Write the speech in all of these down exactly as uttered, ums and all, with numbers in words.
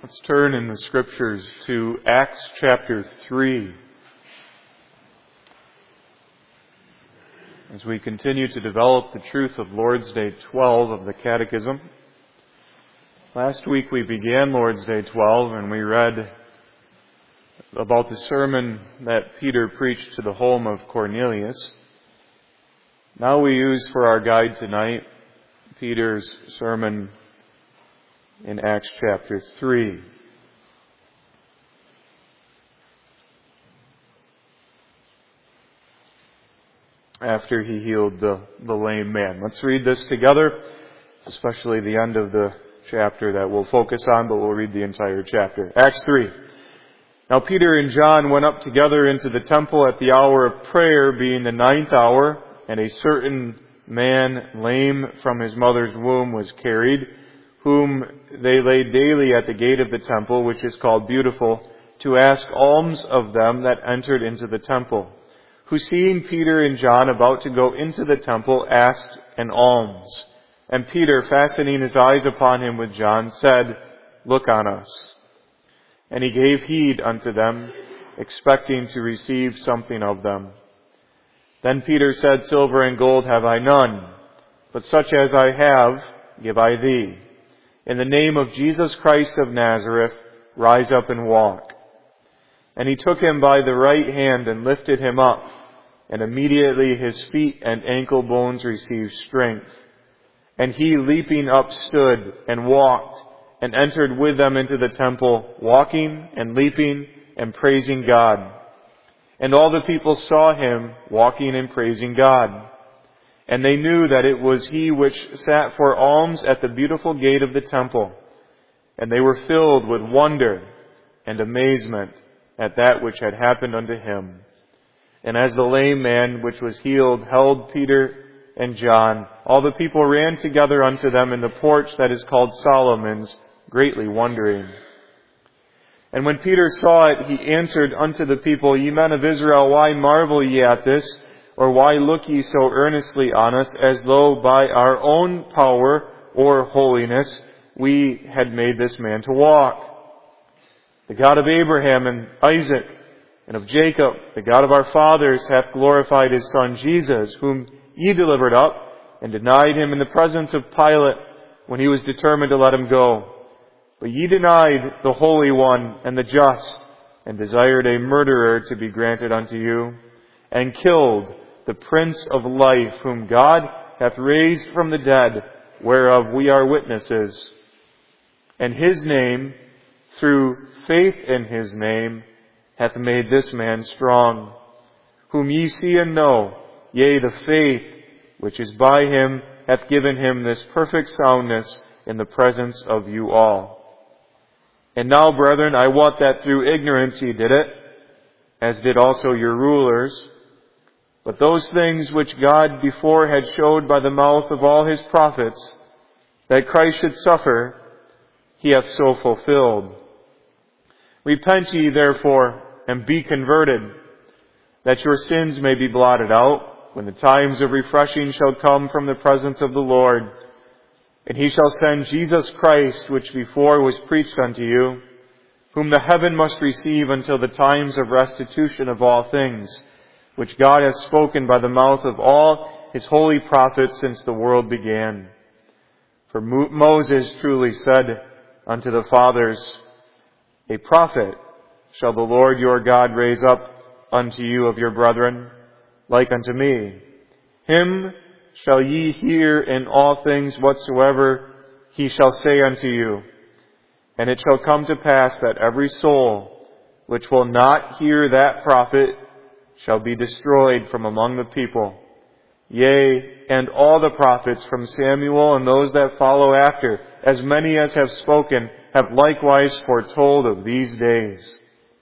Let's turn in the Scriptures to Acts chapter three. As we continue to develop the truth of Lord's Day twelve of the Catechism. Last week we began Lord's Day twelve and we read about the sermon that Peter preached to the home of Cornelius. Now we use for our guide tonight Peter's sermon in Acts chapter three. After he healed the, the lame man. Let's read this together. It's especially the end of the chapter that we'll focus on, but we'll read the entire chapter. Acts three. Now Peter and John went up together into the temple at the hour of prayer, being the ninth hour, and a certain man, lame from his mother's womb, was carried, whom they laid daily at the gate of the temple, which is called Beautiful, to ask alms of them that entered into the temple, who, seeing Peter and John about to go into the temple, asked an alms. And Peter, fastening his eyes upon him with John, said, "Look on us." And he gave heed unto them, expecting to receive something of them. Then Peter said, "Silver and gold have I none, but such as I have give I thee. In the name of Jesus Christ of Nazareth, rise up and walk." And he took him by the right hand and lifted him up, and immediately his feet and ankle bones received strength. And he, leaping up, stood and walked, and entered with them into the temple, walking and leaping and praising God. And all the people saw him walking and praising God. And they knew that it was he which sat for alms at the beautiful gate of the temple. And they were filled with wonder and amazement at that which had happened unto him. And as the lame man which was healed held Peter and John, all the people ran together unto them in the porch that is called Solomon's, greatly wondering. And when Peter saw it, he answered unto the people, "Ye men of Israel, why marvel ye at this? Or why look ye so earnestly on us, as though by our own power or holiness we had made this man to walk? The God of Abraham and Isaac and of Jacob, the God of our fathers, hath glorified his Son Jesus, whom ye delivered up and denied him in the presence of Pilate when he was determined to let him go. But ye denied the Holy One and the just, and desired a murderer to be granted unto you, and killed the Prince of Life, whom God hath raised from the dead, whereof we are witnesses. And his name, through faith in his name, hath made this man strong, whom ye see and know, yea, the faith which is by him hath given him this perfect soundness in the presence of you all. And now, brethren, I wot that through ignorance ye did it, as did also your rulers. But those things which God before had showed by the mouth of all his prophets, that Christ should suffer, he hath so fulfilled. Repent ye therefore, and be converted, that your sins may be blotted out, when the times of refreshing shall come from the presence of the Lord. And he shall send Jesus Christ, which before was preached unto you, whom the heaven must receive until the times of restitution of all things, which God hath spoken by the mouth of all his holy prophets since the world began. For Moses truly said unto the fathers, A prophet shall the Lord your God raise up unto you of your brethren, like unto me. Him shall ye hear in all things whatsoever he shall say unto you. And it shall come to pass that every soul which will not hear that prophet shall be destroyed from among the people. Yea, and all the prophets from Samuel and those that follow after, as many as have spoken, have likewise foretold of these days.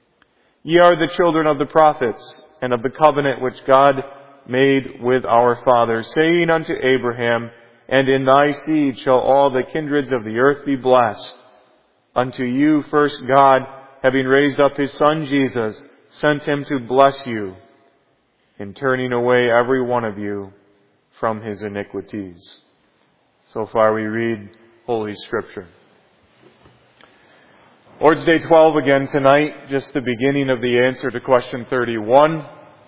Ye are the children of the prophets, and of the covenant which God made with our fathers, saying unto Abraham, And in thy seed shall all the kindreds of the earth be blessed. Unto you first God, having raised up his Son Jesus, sent him to bless you, in turning away every one of you from his iniquities. So far we read Holy Scripture. Lord's Day twelve again tonight, just the beginning of the answer to question thirty-one.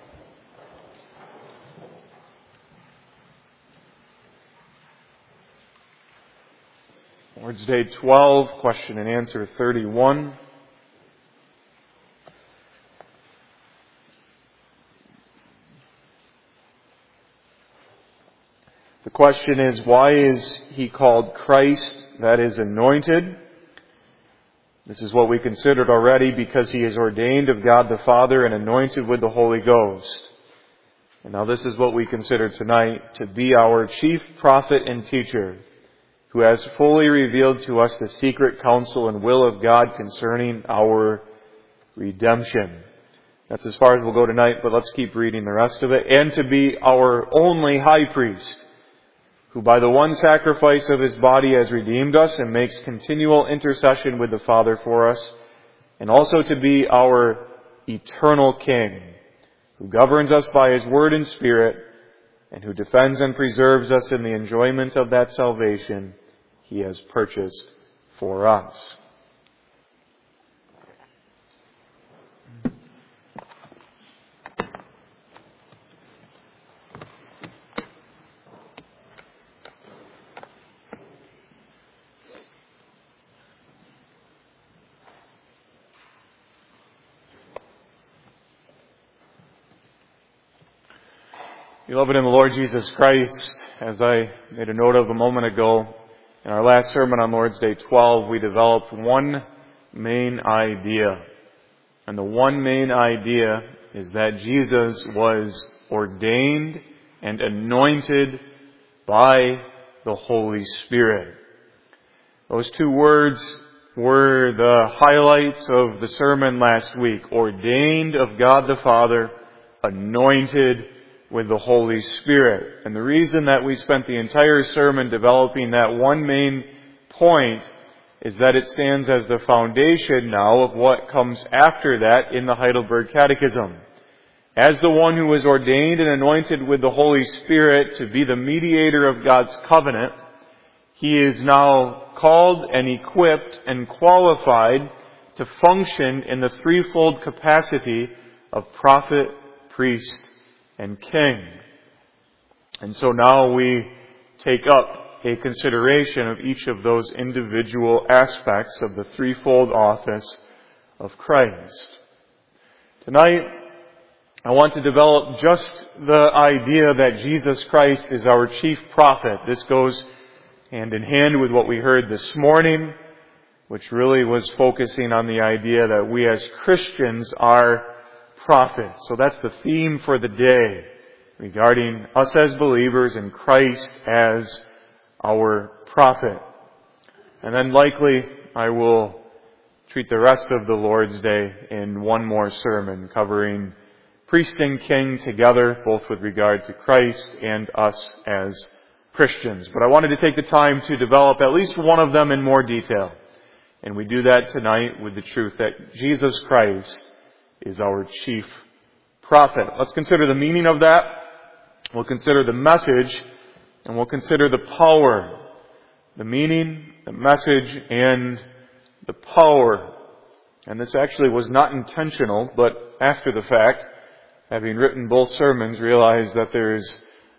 Lord's Day twelve, question and answer thirty-one. The question is, why is he called Christ, that is, anointed? This is what we considered already, because he is ordained of God the Father and anointed with the Holy Ghost. And now this is what we consider tonight, to be our chief prophet and teacher, who has fully revealed to us the secret counsel and will of God concerning our redemption. That's as far as we'll go tonight, but let's keep reading the rest of it. And to be our only high priest, who by the one sacrifice of his body has redeemed us and makes continual intercession with the Father for us, and also to be our eternal King, who governs us by his word and Spirit, and who defends and preserves us in the enjoyment of that salvation he has purchased for us. Beloved in the Lord Jesus Christ, as I made a note of a moment ago, in our last sermon on Lord's Day twelve, we developed one main idea. And the one main idea is that Jesus was ordained and anointed by the Holy Spirit. Those two words were the highlights of the sermon last week. Ordained of God the Father, anointed with the Holy Spirit. And the reason that we spent the entire sermon developing that one main point is that it stands as the foundation now of what comes after that in the Heidelberg Catechism. As the one who was ordained and anointed with the Holy Spirit to be the mediator of God's covenant, he is now called and equipped and qualified to function in the threefold capacity of prophet, priest, and king. And so now we take up a consideration of each of those individual aspects of the threefold office of Christ. Tonight, I want to develop just the idea that Jesus Christ is our chief prophet. This goes hand in hand with what we heard this morning, which really was focusing on the idea that we as Christians are prophets. So that's the theme for the day, regarding us as believers and Christ as our prophet. And then likely I will treat the rest of the Lord's Day in one more sermon, covering priest and king together, both with regard to Christ and us as Christians. But I wanted to take the time to develop at least one of them in more detail. And we do that tonight with the truth that Jesus Christ is our chief prophet. Let's consider the meaning of that. We'll consider the message, and we'll consider the power. The meaning, the message, and the power. And this actually was not intentional, but after the fact, having written both sermons, realized that there's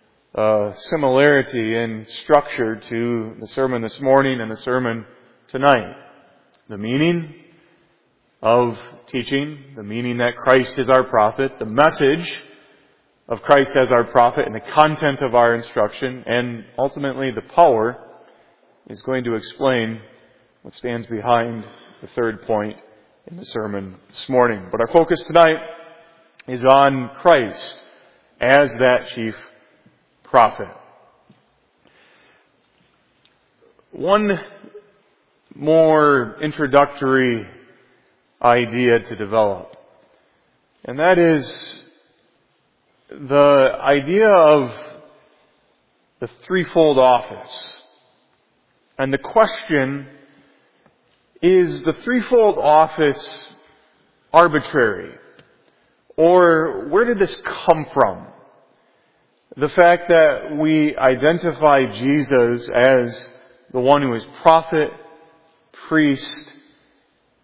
a similarity in structure to the sermon this morning and the sermon tonight. The meaning of teaching, the meaning that Christ is our prophet, the message of Christ as our prophet, and the content of our instruction, and ultimately the power is going to explain what stands behind the third point in the sermon this morning. But our focus tonight is on Christ as that chief prophet. One more introductory idea to develop, and that is the idea of the threefold office. And the question, is the threefold office arbitrary? Or where did this come from? The fact that we identify Jesus as the one who is prophet, priest,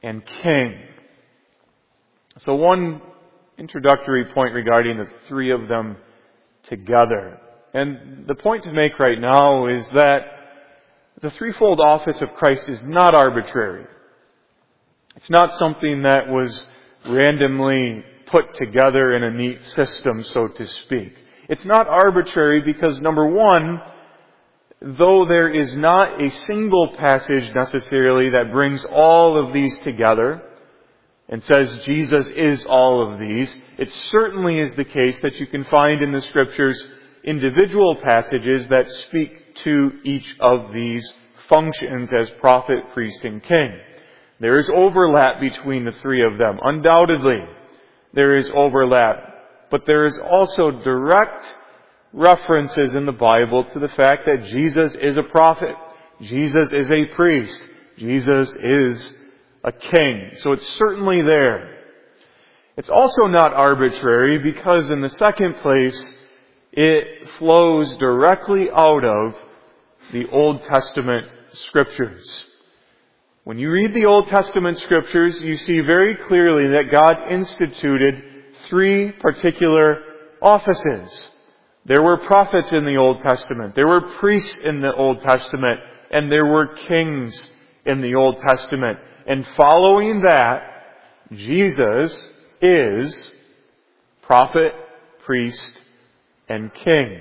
and King. So one introductory point regarding the three of them together. And the point to make right now is that the threefold office of Christ is not arbitrary. It's not something that was randomly put together in a neat system, so to speak. It's not arbitrary because, number one, though there is not a single passage necessarily that brings all of these together and says Jesus is all of these, it certainly is the case that you can find in the Scriptures individual passages that speak to each of these functions as prophet, priest, and king. There is overlap between the three of them. Undoubtedly, there is overlap. But there is also direct references in the Bible to the fact that Jesus is a prophet. Jesus is a priest. Jesus is a king. So it's certainly there. It's also not arbitrary because, in the second place, it flows directly out of the Old Testament Scriptures. When you read the Old Testament Scriptures, you see very clearly that God instituted three particular offices. There were prophets in the Old Testament, there were priests in the Old Testament, and there were kings in the Old Testament. And following that, Jesus is prophet, priest, and king.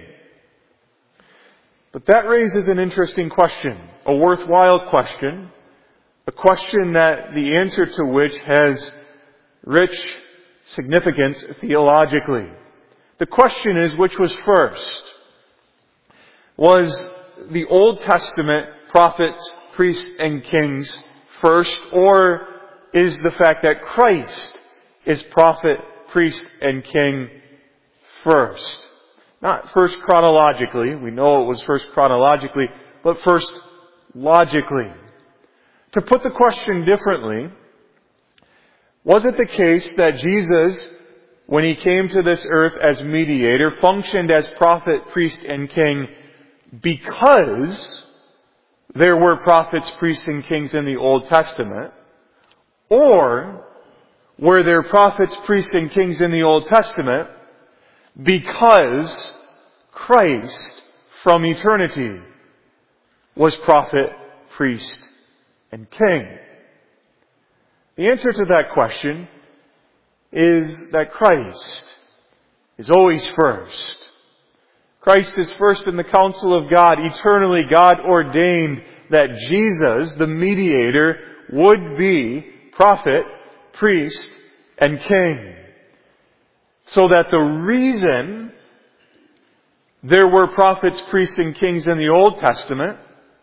But that raises an interesting question, a worthwhile question, a question that the answer to which has rich significance theologically. The question is, which was first? Was the Old Testament prophets, priests, and kings first, or is the fact that Christ is prophet, priest, and king first? Not first chronologically, we know it was first chronologically, but first logically. To put the question differently, was it the case that Jesus, when He came to this earth as mediator, functioned as prophet, priest, and king because there were prophets, priests, and kings in the Old Testament? Or were there prophets, priests, and kings in the Old Testament because Christ, from eternity, was prophet, priest, and king? The answer to that question is that Christ is always first. Christ is first in the counsel of God. Eternally, God ordained that Jesus, the mediator, would be prophet, priest, and king. So that the reason there were prophets, priests, and kings in the Old Testament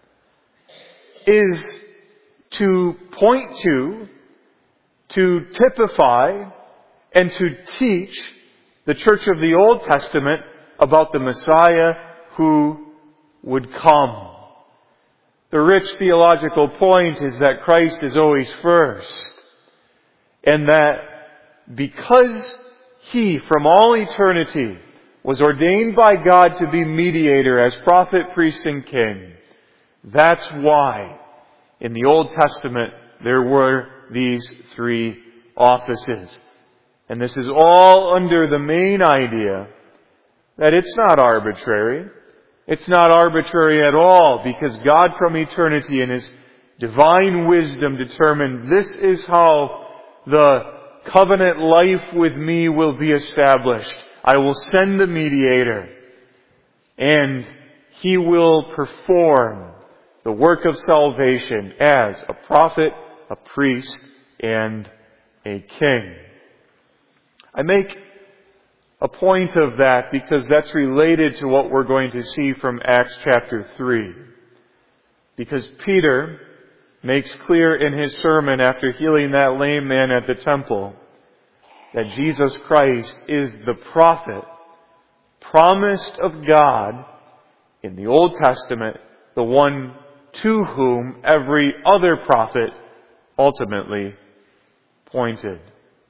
is to point to, to typify, and to teach the church of the Old Testament about the Messiah who would come. The rich theological point is that Christ is always first, and that because He, from all eternity, was ordained by God to be mediator as prophet, priest, and king, that's why in the Old Testament there were these three offices. And this is all under the main idea that it's not arbitrary. It's not arbitrary at all, because God from eternity in His divine wisdom determined this is how the covenant life with me will be established. I will send the mediator, and He will perform the work of salvation as a prophet, a priest, and a king. I make a point of that because that's related to what we're going to see from Acts chapter three. Because Peter makes clear in his sermon after healing that lame man at the temple that Jesus Christ is the prophet promised of God in the Old Testament, the one to whom every other prophet ultimately pointed.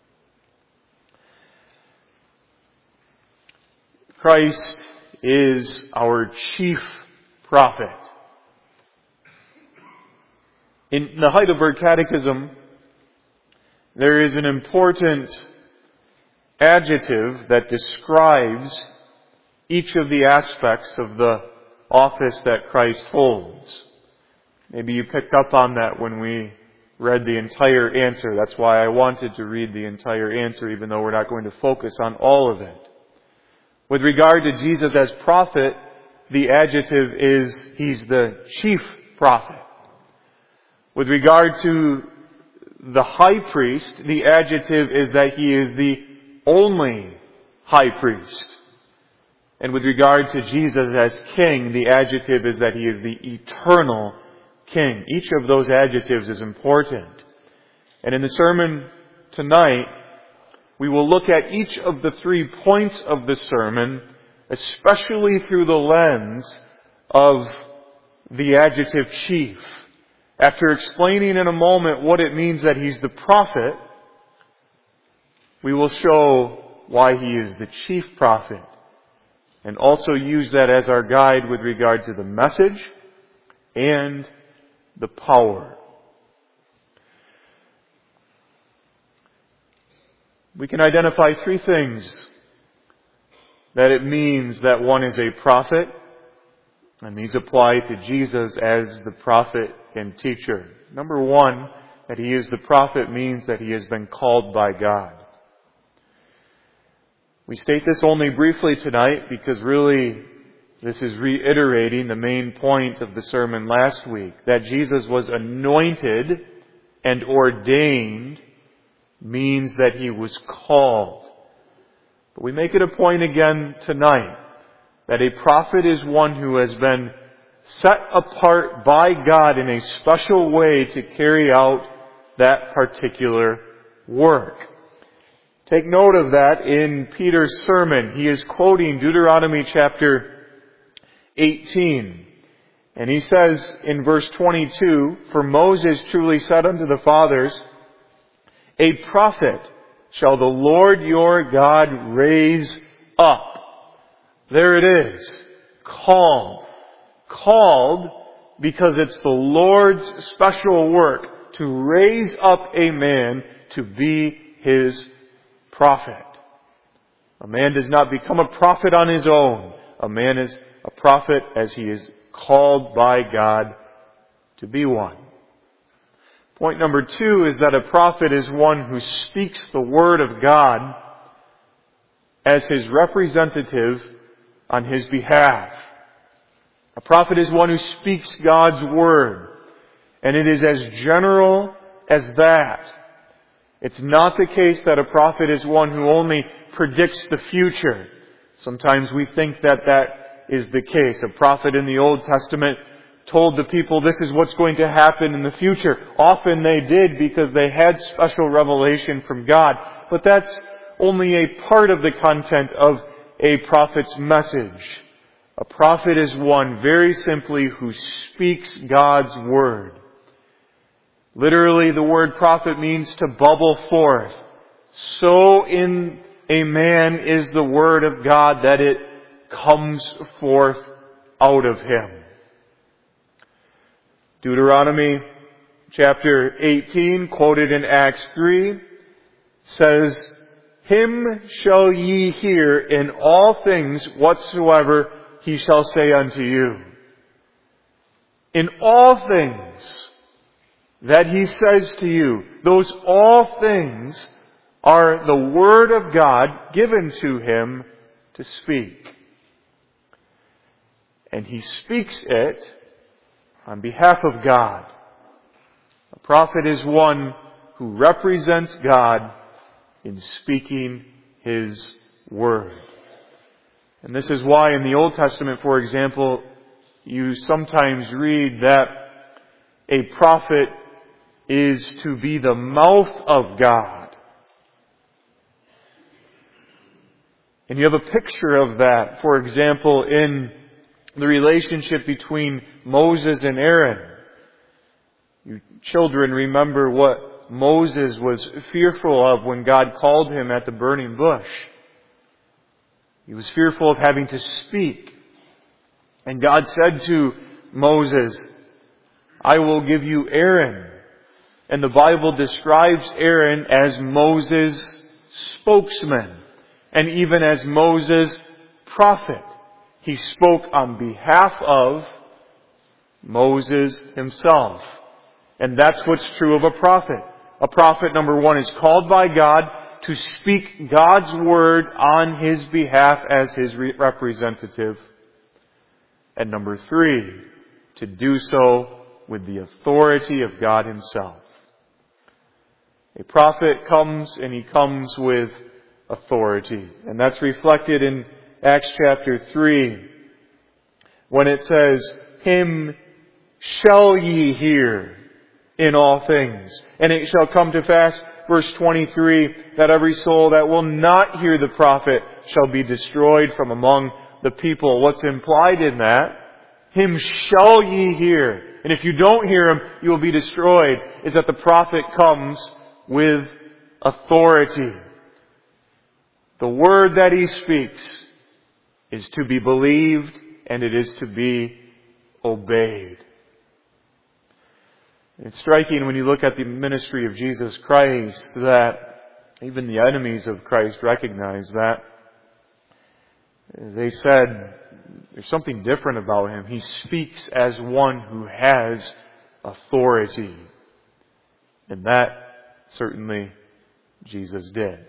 Christ is our chief prophet. In the Heidelberg Catechism, there is an important adjective that describes each of the aspects of the office that Christ holds. Maybe you picked up on that when we read the entire answer. That's why I wanted to read the entire answer, even though we're not going to focus on all of it. With regard to Jesus as prophet, the adjective is He's the chief prophet. With regard to the high priest, the adjective is that He is the only high priest. And with regard to Jesus as king, the adjective is that He is the eternal king. Each of those adjectives is important. And in the sermon tonight, we will look at each of the three points of the sermon, especially through the lens of the adjective chief. After explaining in a moment what it means that He's the prophet, we will show why He is the chief prophet, and also use that as our guide with regard to the message and the power. We can identify three things that it means that one is a prophet, and these apply to Jesus as the prophet and teacher. Number one, that He is the prophet means that He has been called by God. We state this only briefly tonight because really this is reiterating the main point of the sermon last week, that Jesus was anointed and ordained means that He was called. But we make it a point again tonight that a prophet is one who has been set apart by God in a special way to carry out that particular work. Take note of that in Peter's sermon. He is quoting Deuteronomy chapter eighteen. And he says in verse twenty-two, "For Moses truly said unto the fathers, A prophet shall the Lord your God raise up." There it is. Called. Called because it's the Lord's special work to raise up a man to be His prophet. A man does not become a prophet on his own. A man is a prophet as he is called by God to be one. Point number two is that a prophet is one who speaks the Word of God as his representative on his behalf. A prophet is one who speaks God's Word, and it is as general as that. It's not the case that a prophet is one who only predicts the future. Sometimes we think that that is the case. A prophet in the Old Testament told the people this is what's going to happen in the future. Often they did because they had special revelation from God. But that's only a part of the content of a prophet's message. A prophet is one, very simply, who speaks God's Word. Literally, the word prophet means to bubble forth. So in a man is the Word of God that it comes forth out of him. Deuteronomy chapter eighteen, quoted in Acts three, says, "Him shall ye hear in all things whatsoever He shall say unto you." In all things that He says to you, those all things are the Word of God given to Him to speak. And He speaks it on behalf of God. A prophet is one who represents God in speaking His Word. And this is why in the Old Testament, for example, you sometimes read that a prophet is to be the mouth of God. And you have a picture of that, for example, in the relationship between Moses and Aaron. You children remember what Moses was fearful of when God called him at the burning bush. He was fearful of having to speak. And God said to Moses, "I will give you Aaron, And the Bible describes Aaron as Moses' spokesman, and even as Moses' prophet. He spoke on behalf of Moses himself. And that's what's true of a prophet. A prophet, number one, is called by God to speak God's word on his behalf as his representative. And number three, to do so with the authority of God himself. A prophet comes, and he comes with authority. And that's reflected in Acts chapter three, when it says, "Him shall ye hear in all things. And it shall come to pass," verse twenty-three, "that every soul that will not hear the prophet shall be destroyed from among the people." What's implied in that? "Him shall ye hear." And if you don't hear him, you will be destroyed. Is that the prophet comes with authority. The word that he speaks is to be believed, and it is to be obeyed. It's striking when you look at the ministry of Jesus Christ that even the enemies of Christ recognize that. They said, there's something different about him. He speaks as one who has authority. And that certainly Jesus did.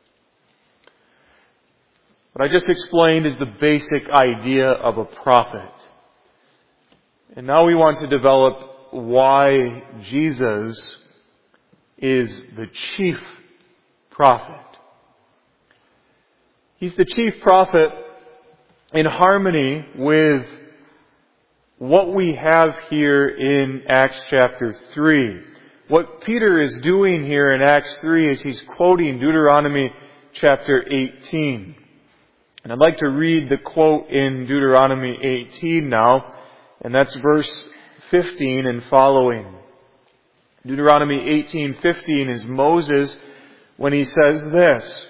What I just explained is the basic idea of a prophet. And now we want to develop why Jesus is the chief prophet. He's the chief prophet in harmony with what we have here in Acts chapter three. What Peter is doing here in Acts three is he's quoting Deuteronomy chapter eighteen. And I'd like to read the quote in Deuteronomy eighteen now, and that's verse fifteen and following. Deuteronomy eighteen fifteen is Moses when he says this,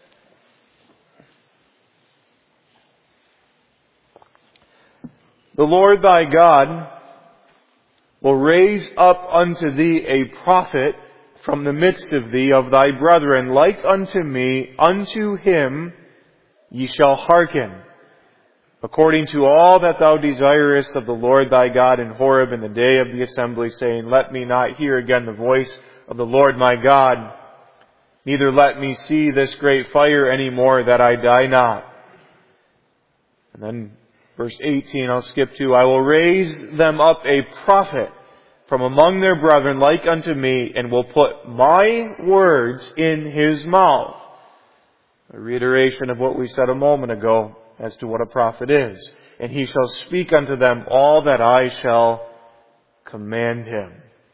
"The Lord thy God will raise up unto thee a prophet from the midst of thee of thy brethren, like unto me. Unto him ye shall hearken, according to all that thou desirest of the Lord thy God in Horeb in the day of the assembly, saying, Let me not hear again the voice of the Lord my God, neither let me see this great fire any more, that I die not." And then verse eighteen, I'll skip to, "I will raise them up a prophet from among their brethren like unto me, and will put my words in his mouth." A reiteration of what we said a moment ago as to what a prophet is. "And he shall speak unto them all that I shall command him."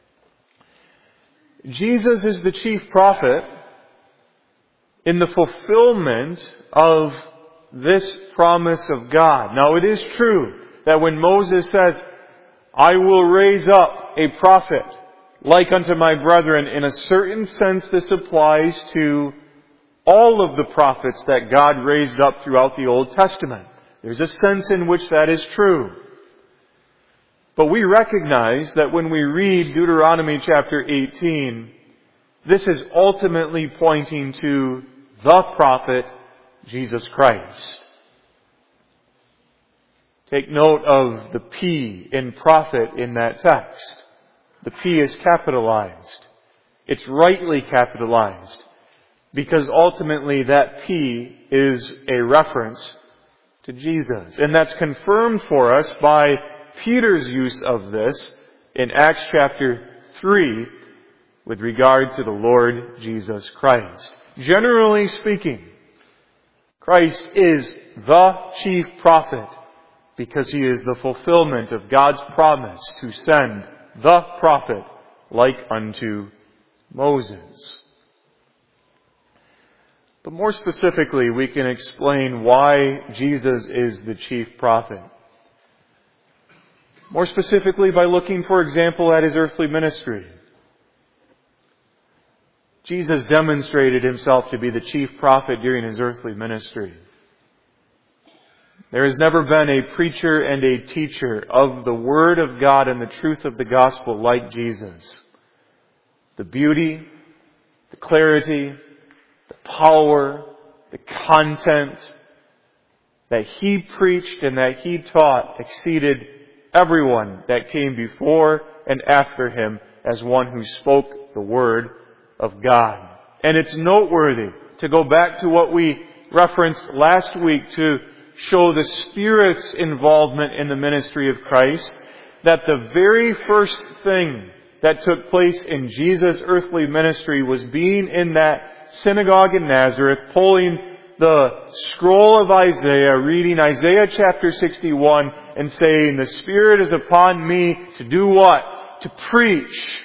Jesus is the chief prophet in the fulfillment of this promise of God. Now it is true that when Moses says, "I will raise up a prophet like unto my brethren," in a certain sense this applies to all of the prophets that God raised up throughout the Old Testament. There's a sense in which that is true. But we recognize that when we read Deuteronomy chapter eighteen, this is ultimately pointing to the prophet, Jesus Christ. Take note of the P in prophet in that text. The P is capitalized. It's rightly capitalized, because ultimately that P is a reference to Jesus. And that's confirmed for us by Peter's use of this in Acts chapter three with regard to the Lord Jesus Christ. Generally speaking, Christ is the chief prophet because he is the fulfillment of God's promise to send the prophet like unto Moses. But more specifically, we can explain why Jesus is the chief prophet. More specifically, by looking, for example, at his earthly ministry. Jesus demonstrated himself to be the chief prophet during his earthly ministry. There has never been a preacher and a teacher of the Word of God and the truth of the gospel like Jesus. the beauty, the clarity, the power, the content that He preached and that He taught exceeded everyone that came before and after Him as one who spoke the Word of God. And it's noteworthy to go back to what we referenced last week to show the Spirit's involvement in the ministry of Christ, that the very first thing that took place in Jesus' earthly ministry was being in that synagogue in Nazareth, pulling the scroll of Isaiah, reading Isaiah chapter sixty-one, and saying, "The Spirit is upon me to do what? To preach.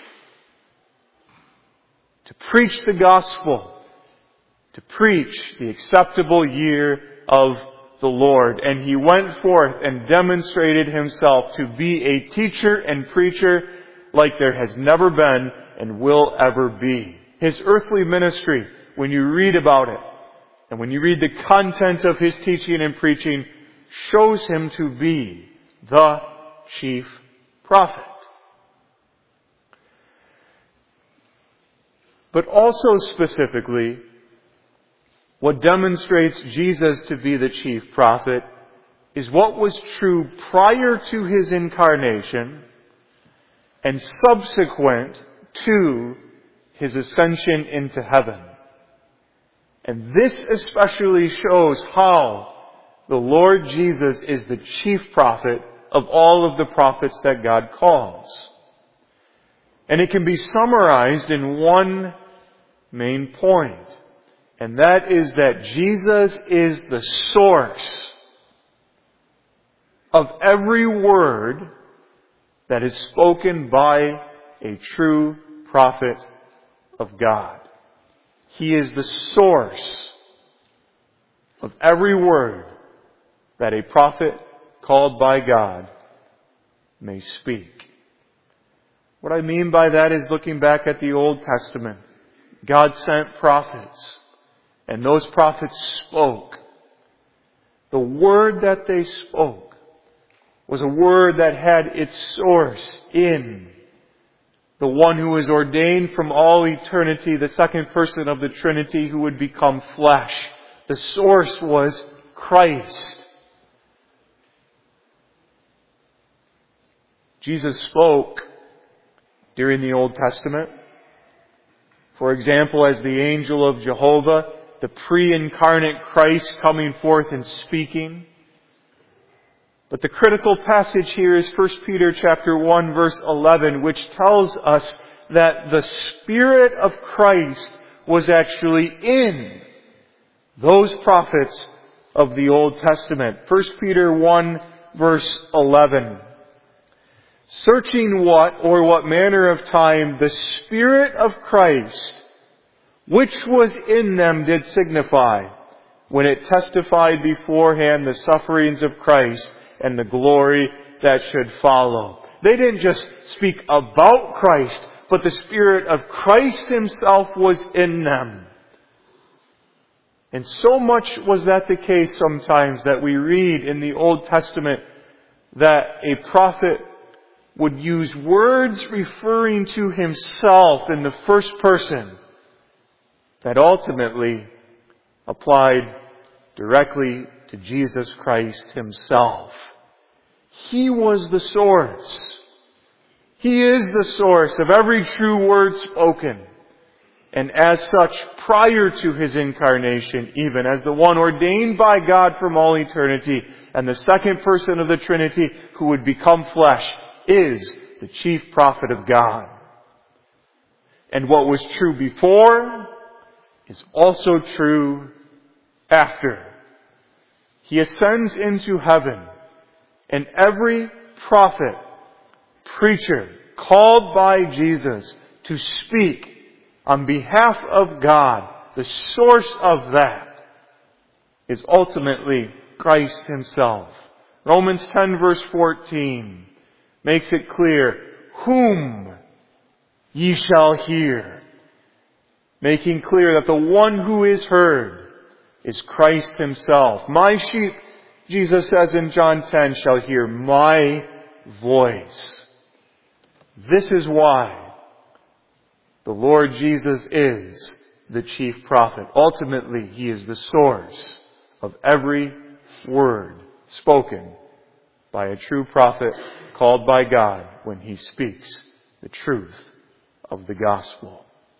To preach the gospel. To preach the acceptable year of the Lord." And He went forth and demonstrated Himself to be a teacher and preacher like there has never been and will ever be. His earthly ministry, when you read about it, and when you read the content of His teaching and preaching, shows Him to be the chief prophet. But also specifically, what demonstrates Jesus to be the chief prophet is what was true prior to His incarnation and subsequent to His ascension into heaven. And this especially shows how the Lord Jesus is the chief prophet of all of the prophets that God calls. And it can be summarized in one main point. And that is that Jesus is the source of every word that is spoken by a true prophet of God. He is the source of every word that a prophet called by God may speak. What I mean by that is looking back at the Old Testament. God sent prophets, and those prophets spoke. The word that they spoke was a word that had its source in the one who was ordained from all eternity, the second person of the Trinity who would become flesh. The source was Christ. Jesus spoke during the Old Testament. For example, as the angel of Jehovah, the pre-incarnate Christ coming forth and speaking. But the critical passage here is First Peter chapter one verse eleven, which tells us that the Spirit of Christ was actually in those prophets of the Old Testament. First Peter one verse eleven. Searching what or what manner of time the Spirit of Christ, which was in them, did signify, when it testified beforehand the sufferings of Christ and the glory that should follow. They didn't just speak about Christ, but the Spirit of Christ Himself was in them. And so much was that the case sometimes that we read in the Old Testament that a prophet would use words referring to himself in the first person that ultimately applied directly to Jesus Christ Himself. He was the source. He is the source of every true word spoken. And as such, prior to His incarnation, even as the one ordained by God from all eternity, and the second person of the Trinity who would become flesh, is the chief prophet of God. And what was true before is also true after. He ascends into heaven, and every prophet, preacher, called by Jesus to speak on behalf of God, the source of that is ultimately Christ Himself. Romans ten verse fourteen makes it clear, whom ye shall hear. Making clear that the one who is heard is Christ Himself. My sheep, Jesus says in John ten, shall hear my voice. This is why The Lord Jesus is the chief prophet. Ultimately, He is the source of every word spoken by a true prophet called by God when he speaks the truth of the gospel.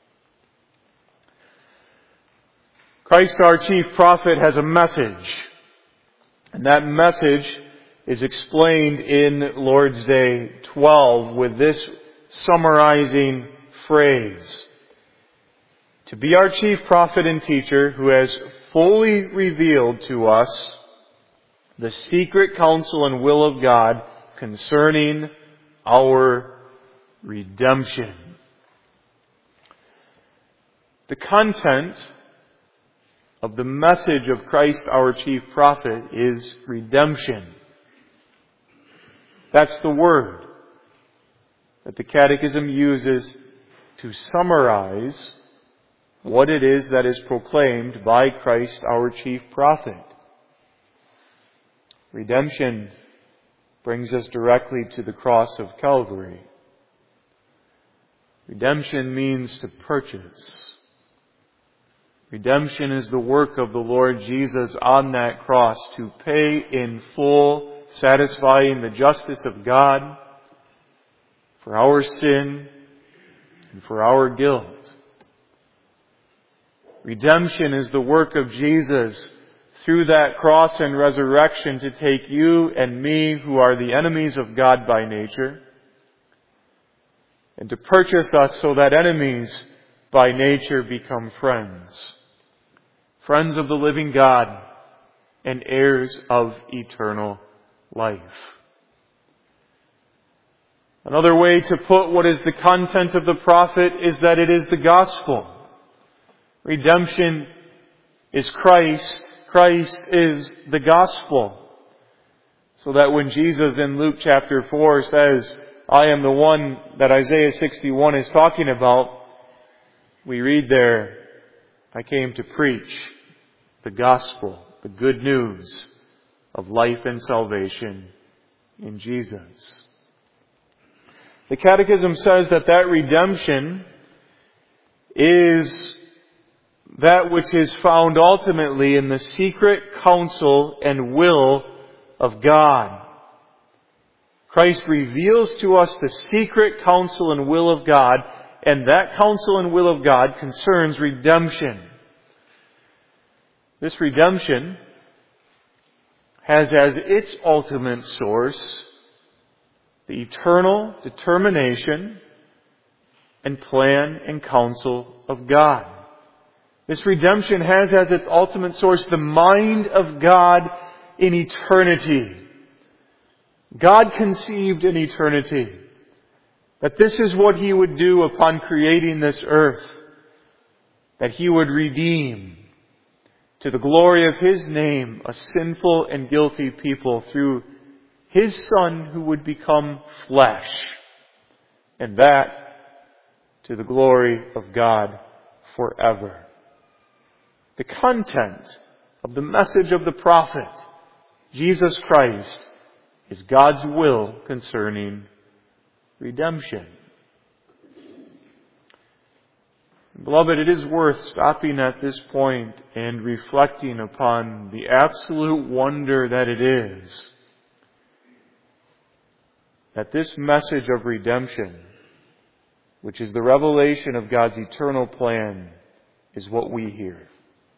Christ, our chief prophet, has a message. And that message is explained in Lord's Day twelve with this summarizing phrase. To be our chief prophet and teacher who has fully revealed to us the secret counsel and will of God concerning our redemption. The content of the message of Christ, our chief prophet, is redemption. That's the word that the Catechism uses to summarize what it is that is proclaimed by Christ, our chief prophet. Redemption brings us directly to the cross of Calvary. Redemption means to purchase. Redemption is the work of the Lord Jesus on that cross to pay in full, satisfying the justice of God for our sin and for our guilt. Redemption is the work of Jesus through that cross and resurrection to take you and me, who are the enemies of God by nature, and to purchase us so that enemies by nature become friends. Friends of the living God and heirs of eternal life. Another way to put what is the content of the prophet is that it is the gospel. Redemption is Christ. Christ is the gospel. So that when Jesus in Luke chapter four says, I am the one that Isaiah sixty-one is talking about, we read there, I came to preach the gospel, the good news of life and salvation in Jesus. The Catechism says that that redemption is that which is found ultimately in the secret counsel and will of God. Christ reveals to us the secret counsel and will of God, and that counsel and will of God concerns redemption. This redemption has as its ultimate source the eternal determination and plan and counsel of God. This redemption has as its ultimate source the mind of God in eternity. God conceived in eternity that this is what He would do upon creating this earth, that He would redeem to the glory of His name a sinful and guilty people through His Son who would become flesh, and that to the glory of God forever. The content of the message of the prophet, Jesus Christ, is God's will concerning redemption. Beloved, it is worth stopping at this point and reflecting upon the absolute wonder that it is that this message of redemption, which is the revelation of God's eternal plan, is what we hear.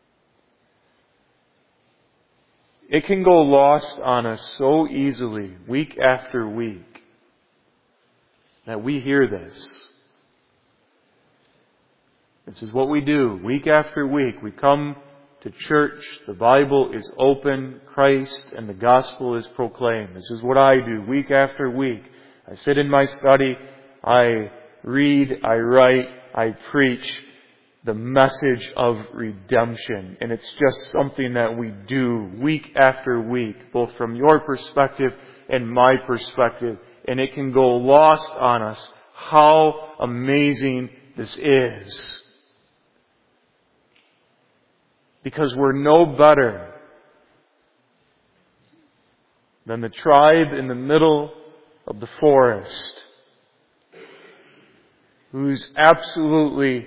It can go lost on us so easily, week after week, that we hear this. This is what we do week after week. We come to church, the Bible is open, Christ and the gospel is proclaimed. This is what I do week after week. I sit in my study, I read, I write, I preach the message of redemption. And it's just something that we do week after week, both from your perspective and my perspective. And it can go lost on us how amazing this is. Because we're no better than the tribe in the middle of the forest who's absolutely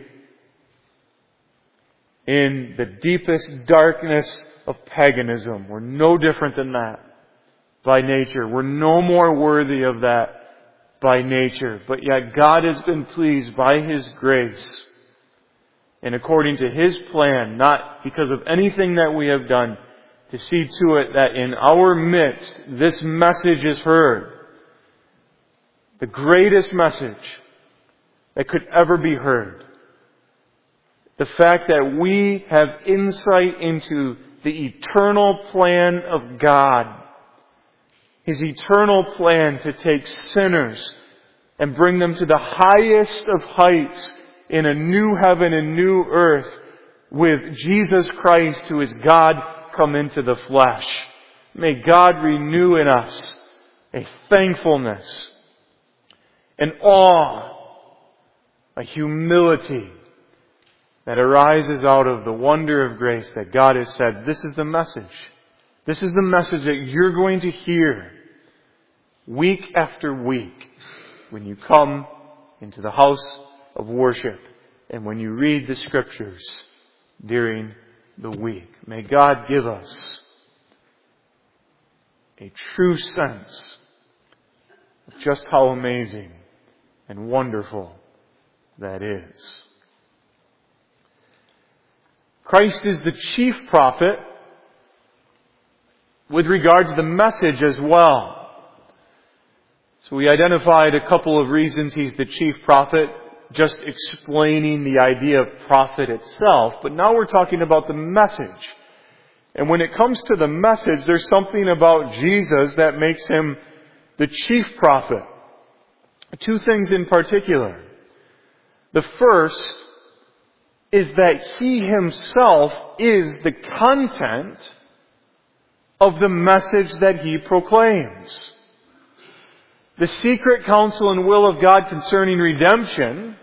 in the deepest darkness of paganism. We're no different than that by nature. We're no more worthy of that by nature. But yet God has been pleased by His grace and according to His plan, not because of anything that we have done, to see to it that in our midst this message is heard. The greatest message that could ever be heard. The fact that we have insight into the eternal plan of God. His eternal plan to take sinners and bring them to the highest of heights in a new heaven and new earth with Jesus Christ, who is God, come into the flesh. May God renew in us a thankfulness, an awe, a humility that arises out of the wonder of grace that God has said, this is the message. This is the message that you're going to hear week after week when you come into the house of worship and when you read the Scriptures during the week. May God give us a true sense of just how amazing and wonderful that is. Christ is the chief prophet with regard to the message as well. So we identified a couple of reasons He's the chief prophet, just explaining the idea of prophet itself. But now we're talking about the message. And when it comes to the message, there's something about Jesus that makes Him the chief prophet. Two things in particular. The first is that He Himself is the content of the message that He proclaims. The secret counsel and will of God concerning redemption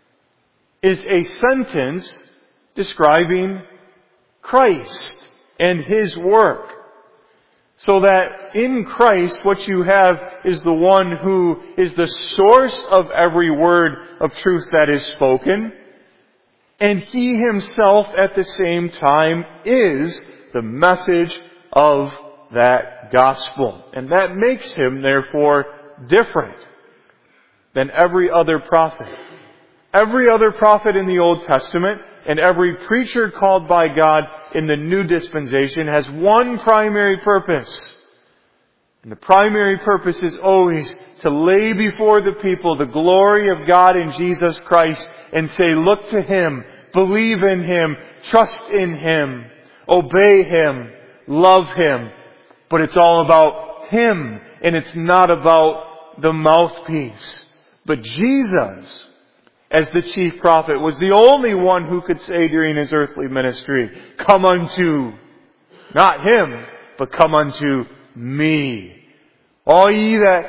is a sentence describing Christ and His work. So that in Christ what you have is the one who is the source of every word of truth that is spoken. And He Himself at the same time is the message of that gospel. And that makes Him, therefore, different than every other prophet. Every other prophet in the Old Testament and every preacher called by God in the New Dispensation has one primary purpose. And the primary purpose is always to lay before the people the glory of God in Jesus Christ and say, look to Him, believe in Him, trust in Him, obey Him, love Him. But it's all about Him, and it's not about the mouthpiece. But Jesus, as the chief prophet, was the only one who could say during His earthly ministry, come unto, not Him, but come unto me. All ye that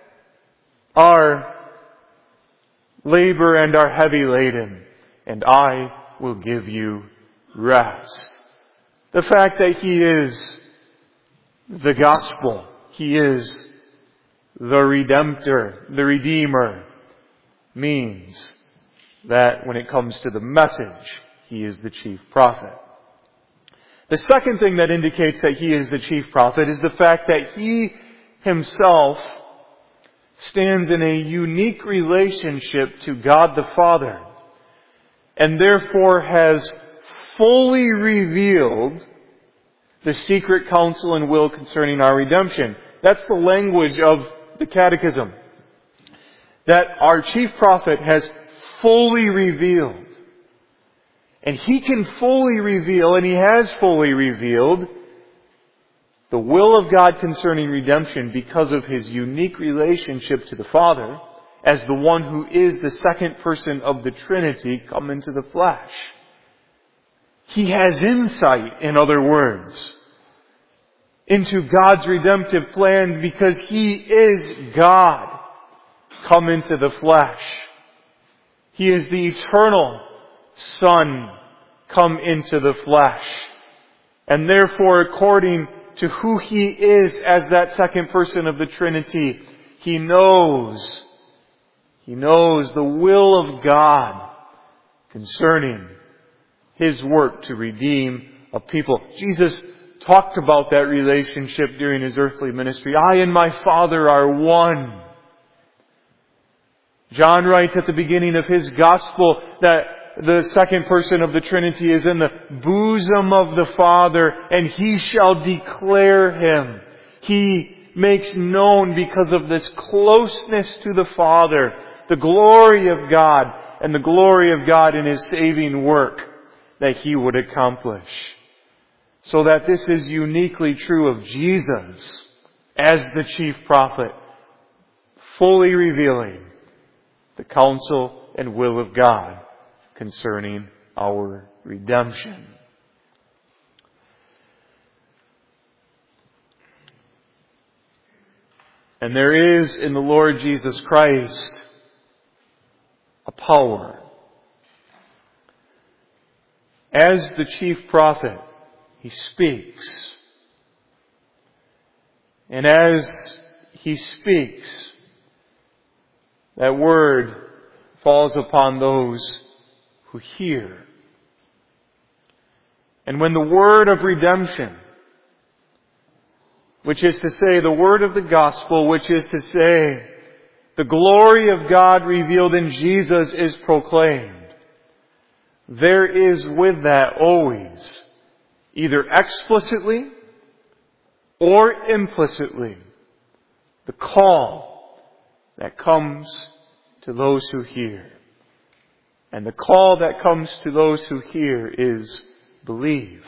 are labor and are heavy laden, and I will give you rest. The fact that He is the gospel, He is the Redemptor, the Redeemer, means that when it comes to the message, He is the chief prophet. The second thing that indicates that He is the chief prophet is the fact that He Himself stands in a unique relationship to God the Father, and therefore has fully revealed the secret counsel and will concerning our redemption. That's the language of the Catechism. That our chief prophet has fully revealed. And he can fully reveal, and he has fully revealed, the will of God concerning redemption because of his unique relationship to the Father as the one who is the second person of the Trinity come into the flesh. He has insight, in other words, into God's redemptive plan because He is God come into the flesh. He is the eternal Son come into the flesh. And therefore, according to who He is as that second person of the Trinity, He knows, He knows the will of God concerning His work to redeem a people. Jesus talked about that relationship during His earthly ministry. I and my Father are one. John writes at the beginning of his Gospel that the second person of the Trinity is in the bosom of the Father, and He shall declare Him. He makes known, because of this closeness to the Father, the glory of God and the glory of God in His saving work that He would accomplish. So that this is uniquely true of Jesus as the chief prophet, fully revealing the counsel and will of God concerning our redemption. And there is in the Lord Jesus Christ a power. As the chief prophet, He speaks. And as He speaks, that word falls upon those who hear. And when the word of redemption, which is to say the word of the gospel, which is to say the glory of God revealed in Jesus, is proclaimed, there is with that always, either explicitly or implicitly, the call that comes to those who hear. And the call that comes to those who hear is believe.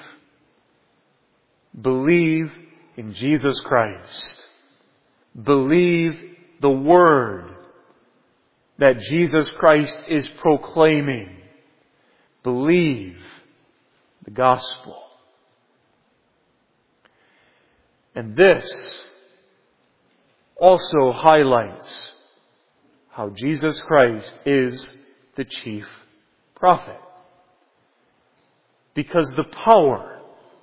Believe in Jesus Christ. Believe the word that Jesus Christ is proclaiming. Believe the gospel. And this also highlights how Jesus Christ is the chief prophet. Because the power,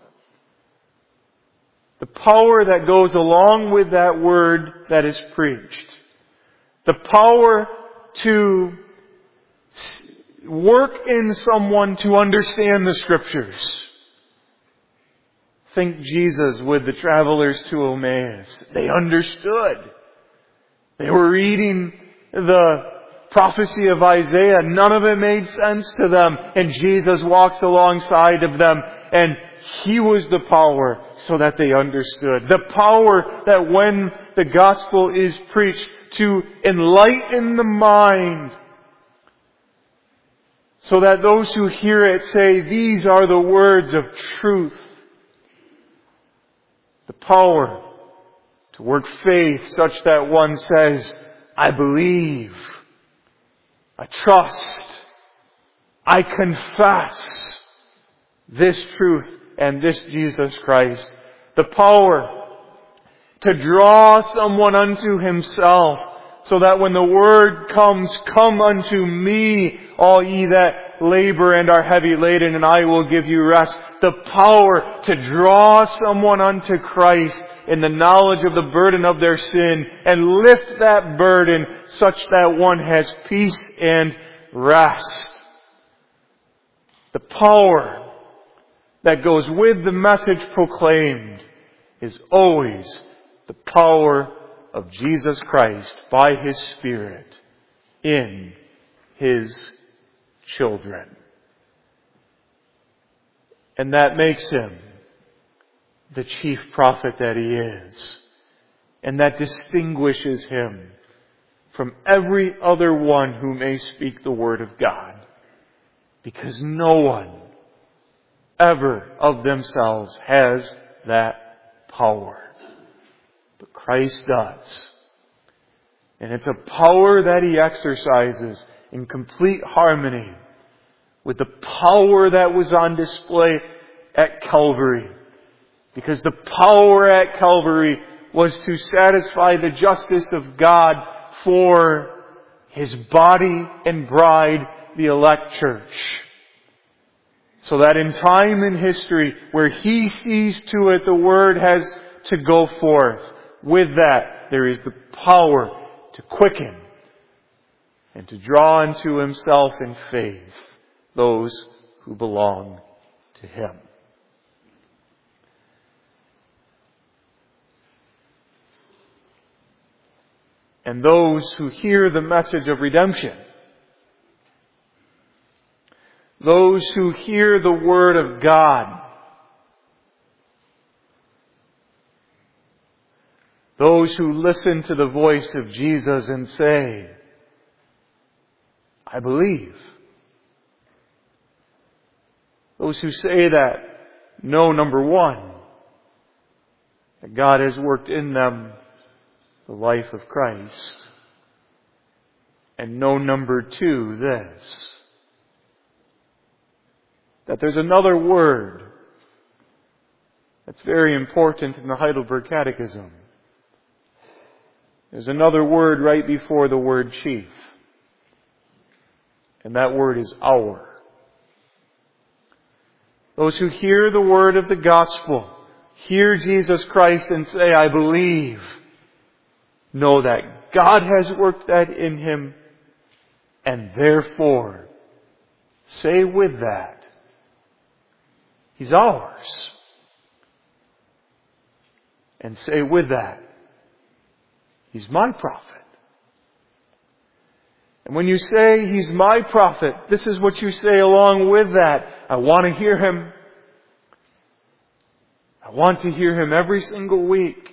the power that goes along with that word that is preached, the power to work in someone to understand the Scriptures. Think Jesus with the travelers to Emmaus. They understood. They were reading the prophecy of Isaiah. None of it made sense to them. And Jesus walks alongside of them, and He was the power so that they understood. The power that when the gospel is preached, to enlighten the mind, so that those who hear it say, these are the words of truth. The power to work faith such that one says, I believe, I trust, I confess this truth and this Jesus Christ. The power to draw someone unto Himself, so that when the word comes, come unto me, all ye that labor and are heavy laden, and I will give you rest. The power to draw someone unto Christ in the knowledge of the burden of their sin, and lift that burden such that one has peace and rest. The power that goes with the message proclaimed is always the power of Jesus Christ by His Spirit in His children. And that makes Him the chief prophet that He is. And that distinguishes Him from every other one who may speak the Word of God. Because no one ever of themselves has that power. But Christ does. And it's a power that He exercises in complete harmony with the power that was on display at Calvary. Because the power at Calvary was to satisfy the justice of God for His body and bride, the elect church. So that in time and history, where He sees to it the Word has to go forth, with that there is the power to quicken and to draw unto Himself in faith those who belong to Him. And those who hear the message of redemption, those who hear the Word of God, those who listen to the voice of Jesus and say, I believe. Those who say that know, number one, that God has worked in them the life of Christ. And know, number two, this, that there's another word that's very important in the Heidelberg Catechism. There's another word right before the word chief. And that word is our. Those who hear the word of the gospel, hear Jesus Christ and say, I believe, know that God has worked that in Him, and therefore say with that, He's ours. And say with that, He's my prophet. And when you say, He's my prophet, this is what you say along with that. I want to hear Him. I want to hear Him every single week.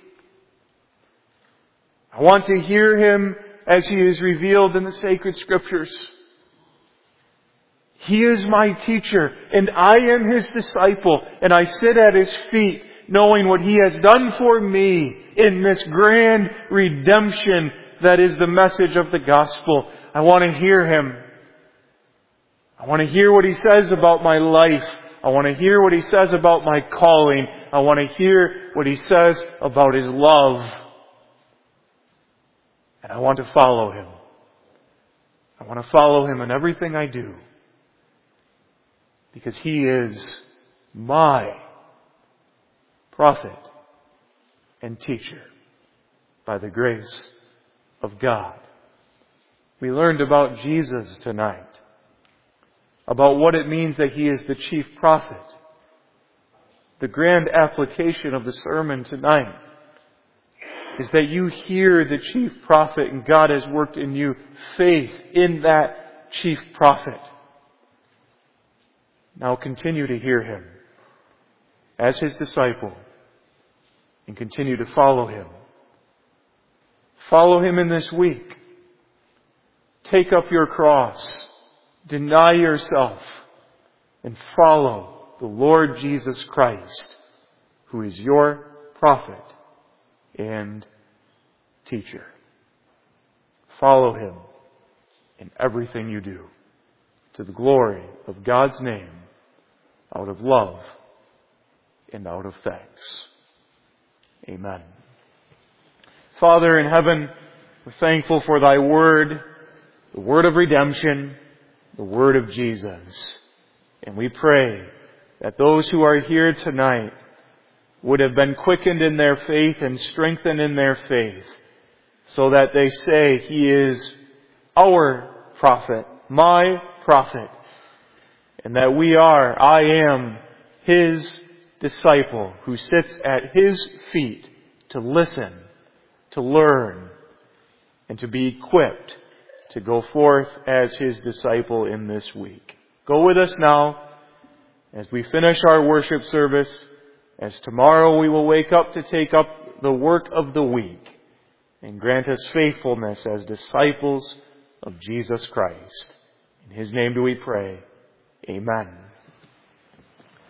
I want to hear Him as He is revealed in the sacred Scriptures. He is my teacher, and I am His disciple, and I sit at His feet, knowing what He has done for me in this grand redemption that is the message of the gospel. I want to hear Him. I want to hear what He says about my life. I want to hear what He says about my calling. I want to hear what He says about His love. And I want to follow Him. I want to follow Him in everything I do. Because He is my prophet and teacher by the grace of God. We learned about Jesus tonight, about what it means that He is the chief prophet. The grand application of the sermon tonight is that you hear the chief prophet and God has worked in you faith in that chief prophet. Now continue to hear Him as His disciple and continue to follow Him. Follow Him in this week. Take up your cross. Deny yourself and follow the Lord Jesus Christ, who is your prophet and teacher. Follow Him in everything you do, to the glory of God's name, out of love and out of thanks. Amen. Father in heaven, we're thankful for Thy word, the word of redemption, the word of Jesus. And we pray that those who are here tonight would have been quickened in their faith and strengthened in their faith, so that they say, He is our prophet, my prophet, and that we are, I am, His disciple who sits at His feet to listen, to learn, and to be equipped to go forth as His disciple in this week. Go with us now as we finish our worship service, as tomorrow we will wake up to take up the work of the week, and grant us faithfulness as disciples of Jesus Christ. In His name do we pray. Amen.